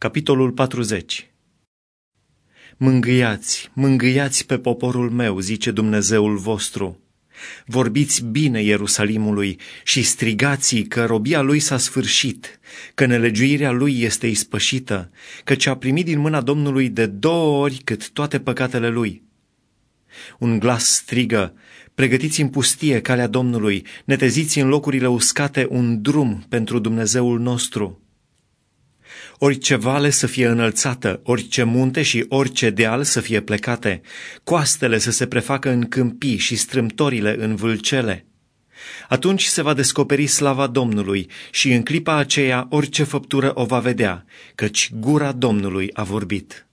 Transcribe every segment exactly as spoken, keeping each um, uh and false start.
Capitolul patruzeci. Mângâiați, mângâiați pe poporul meu, zice Dumnezeul vostru. Vorbiți bine Ierusalimului și strigați că robia lui s-a sfârșit, că nelegiuirea lui este ispășită, căci a primit din mâna Domnului de două ori cât toate păcatele lui. Un glas strigă: pregătiți în pustie calea Domnului, neteziți în locurile uscate un drum pentru Dumnezeul nostru. Orice vale să fie înălțată, orice munte și orice deal să fie plecate, coastele să se prefacă în câmpii și strâmtorile în vâlcele. Atunci se va descoperi slava Domnului și în clipa aceea orice făptură o va vedea, căci gura Domnului a vorbit.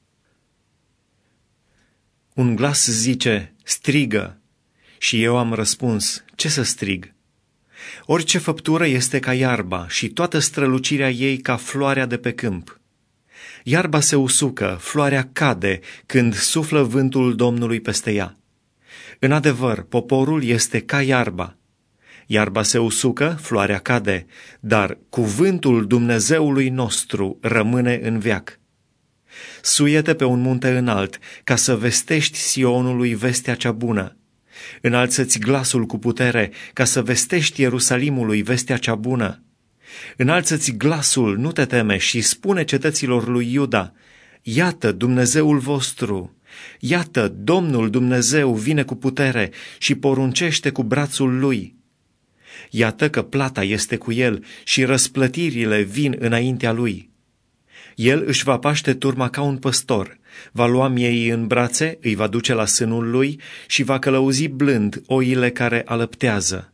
Un glas zice: strigă, și eu am răspuns: ce să strig? Orice făptură este ca iarba și toată strălucirea ei ca floarea de pe câmp. Iarba se usucă, floarea cade când suflă vântul Domnului peste ea. În adevăr, poporul este ca iarba. Iarba se usucă, floarea cade, dar cuvântul Dumnezeului nostru rămâne în veac. Suie-te pe un munte înalt, ca să vestești Sionului vestea cea bună. Înalță-ți glasul cu putere, ca să vestești Ierusalimului vestea cea bună. Înalță-ți glasul, nu te teme, și spune cetăților lui Iuda: iată Dumnezeul vostru, iată Domnul Dumnezeu vine cu putere și poruncește cu brațul lui. Iată că plata este cu el și răsplătirile vin înaintea lui. El își va paște turma ca un păstor, va lua mieii în brațe, îi va duce la sânul lui și va călăuzi blând oile care alăptează.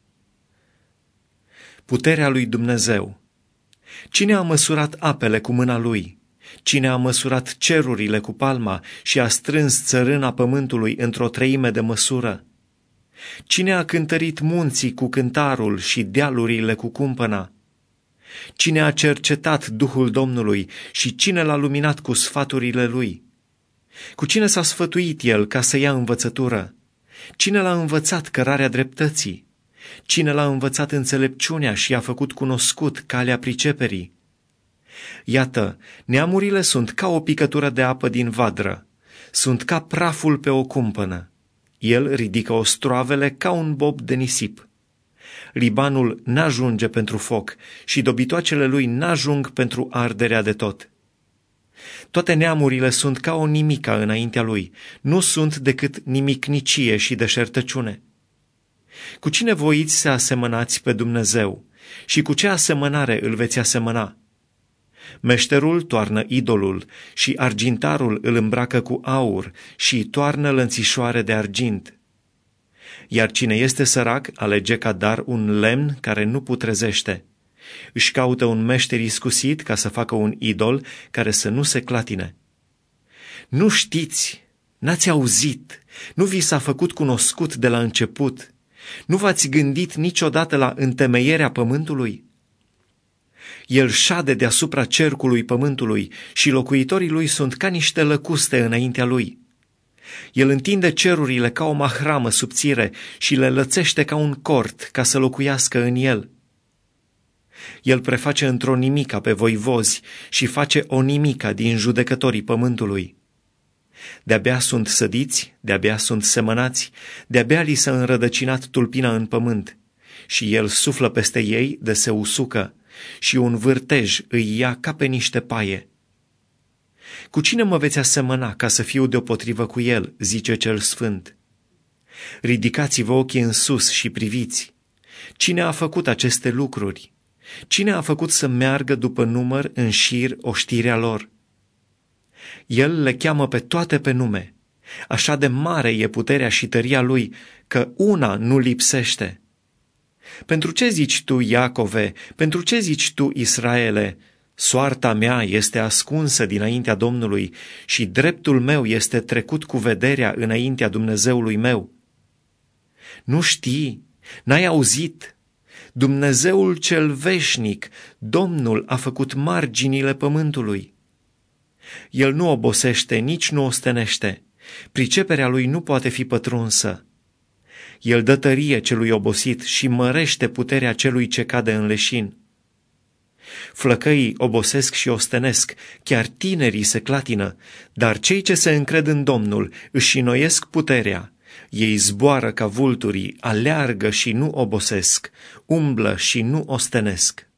Puterea lui Dumnezeu. Cine a măsurat apele cu mâna lui? Cine a măsurat cerurile cu palma și a strâns țărâna pământului într-o treime de măsură? Cine a cântărit munții cu cântarul și dealurile cu cumpăna? Cine a cercetat Duhul Domnului și cine l-a luminat cu sfaturile lui? Cu cine s-a sfătuit el ca să ia învățătură? Cine l-a învățat cărarea dreptății? Cine l-a învățat înțelepciunea și a făcut cunoscut calea priceperii? Iată, neamurile sunt ca o picătură de apă din vadră, sunt ca praful pe o cumpănă. El ridică ostroavele ca un bob de nisip. Libanul n-ajunge pentru foc și dobitoacele lui n-ajung pentru arderea de tot. Toate neamurile sunt ca o nimica înaintea lui, nu sunt decât nimicnicie și deșertăciune. Cu cine voiți să asemănați pe Dumnezeu și cu ce asemănare îl veți asemăna? Meșterul toarnă idolul și argintarul îl îmbracă cu aur și toarnă lănțișoare de argint. Iar cine este sărac alege ca dar un lemn care nu putrezește. Își caută un meșter iscusit ca să facă un idol care să nu se clatine. Nu știți, n-ați auzit, nu vi s-a făcut cunoscut de la început, nu v-ați gândit niciodată la întemeierea pământului? El șade deasupra cercului pământului și locuitorii lui sunt ca niște lăcuste înaintea lui. El întinde cerurile ca o mahramă subțire și le lățește ca un cort ca să locuiască în el. El preface într-o nimica pe voivozi și face o nimica din judecătorii pământului. De-abia sunt sădiți, de-abia sunt semănați, de-abia li s-a înrădăcinat tulpina în pământ și el suflă peste ei de se usucă și un vârtej îi ia ca pe niște paie. Cu cine mă veți asemăna ca să fiu deopotrivă cu el, zice cel sfânt? Ridicați-vă ochii în sus și priviți. Cine a făcut aceste lucruri? Cine a făcut să meargă după număr în șir oștirea lor? El le cheamă pe toate pe nume. Așa de mare e puterea și tăria lui, că una nu lipsește. Pentru ce zici tu, Iacove? Pentru ce zici tu, Israele? Soarta mea este ascunsă dinaintea Domnului și dreptul meu este trecut cu vederea înaintea Dumnezeului meu. Nu știi? N-ai auzit? Dumnezeul cel veșnic, Domnul a făcut marginile pământului. El nu obosește, nici nu ostenește. Priceperea lui nu poate fi pătrunsă. El dă tărie celui obosit și mărește puterea celui ce cade în leșin. Flăcăii obosesc și ostenesc, chiar tinerii se clatină, dar cei ce se încred în Domnul își înnoiesc puterea. Ei zboară ca vulturii, aleargă și nu obosesc, umblă și nu ostenesc.